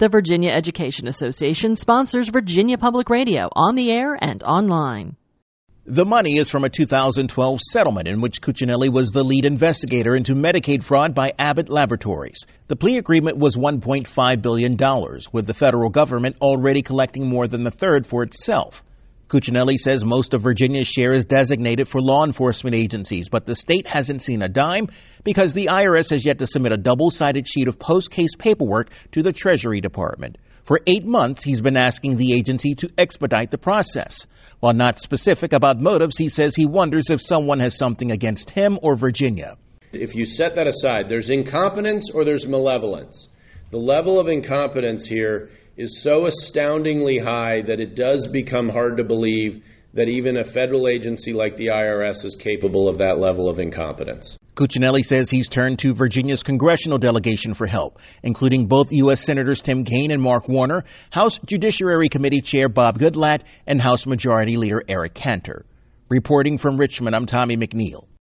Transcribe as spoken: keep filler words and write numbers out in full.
The Virginia Education Association sponsors Virginia Public Radio on the air and online. The money is from a two thousand twelve settlement in which Cuccinelli was the lead investigator into Medicaid fraud by Abbott Laboratories. The plea agreement was one point five billion dollars, with the federal government already collecting more than the third for itself. Cuccinelli says most of Virginia's share is designated for law enforcement agencies, but the state hasn't seen a dime because the I R S has yet to submit a double-sided sheet of post-case paperwork to the Treasury Department. For eight months, he's been asking the agency to expedite the process. While not specific about motives, he says he wonders if someone has something against him or Virginia. If you set that aside, there's incompetence or there's malevolence. The level of incompetence here is so astoundingly high that it does become hard to believe that even a federal agency like the I R S is capable of that level of incompetence. Cuccinelli says he's turned to Virginia's congressional delegation for help, including both U S Senators Tim Kaine and Mark Warner, House Judiciary Committee Chair Bob Goodlatte, and House Majority Leader Eric Cantor. Reporting from Richmond, I'm Tommy McNeil.